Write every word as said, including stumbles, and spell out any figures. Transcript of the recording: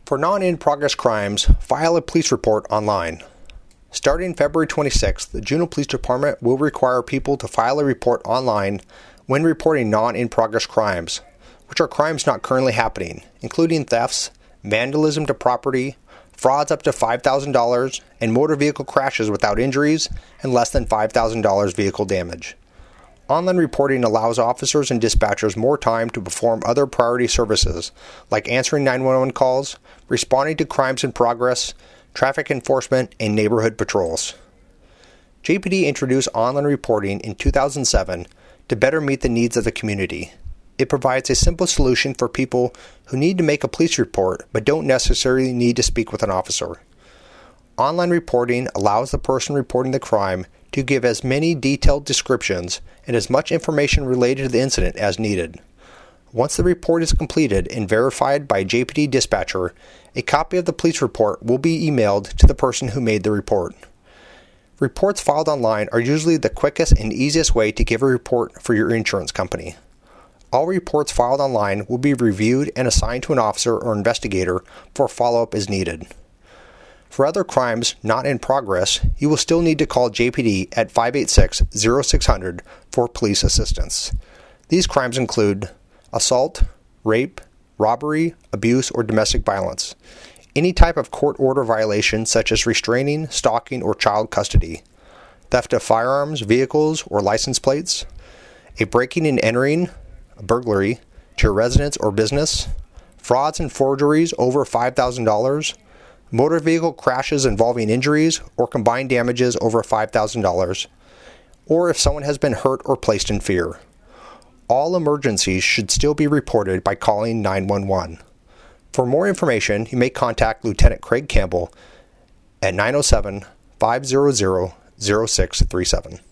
For non-in-progress crimes, file a police report online. Starting February twenty-sixth, the Juneau Police Department will require people to file a report online when reporting non-in-progress crimes, which are crimes not currently happening, including thefts, vandalism to property, frauds up to five thousand dollars, and motor vehicle crashes without injuries and less than five thousand dollars vehicle damage. Online reporting allows officers and dispatchers more time to perform other priority services, like answering nine one one calls, responding to crimes in progress, traffic enforcement, and neighborhood patrols. J P D introduced online reporting in two thousand seven to better meet the needs of the community. It provides a simple solution for people who need to make a police report but don't necessarily need to speak with an officer. Online reporting allows the person reporting the crime to give as many detailed descriptions and as much information related to the incident as needed. Once the report is completed and verified by a J P D dispatcher, a copy of the police report will be emailed to the person who made the report. Reports filed online are usually the quickest and easiest way to give a report for your insurance company. All reports filed online will be reviewed and assigned to an officer or investigator for follow-up as needed. For other crimes not in progress, you will still need to call J P D at five eight six, zero six zero zero for police assistance. These crimes include assault, rape, robbery, abuse, or domestic violence, any type of court order violation such as restraining, stalking, or child custody, theft of firearms, vehicles, or license plates, a breaking and entering, a burglary, to your residence or business, frauds and forgeries over five thousand dollars, motor vehicle crashes involving injuries or combined damages over five thousand dollars, or if someone has been hurt or placed in fear. All emergencies should still be reported by calling nine one one. For more information, you may contact Lieutenant Craig Campbell at nine oh seven, five hundred, oh six three seven.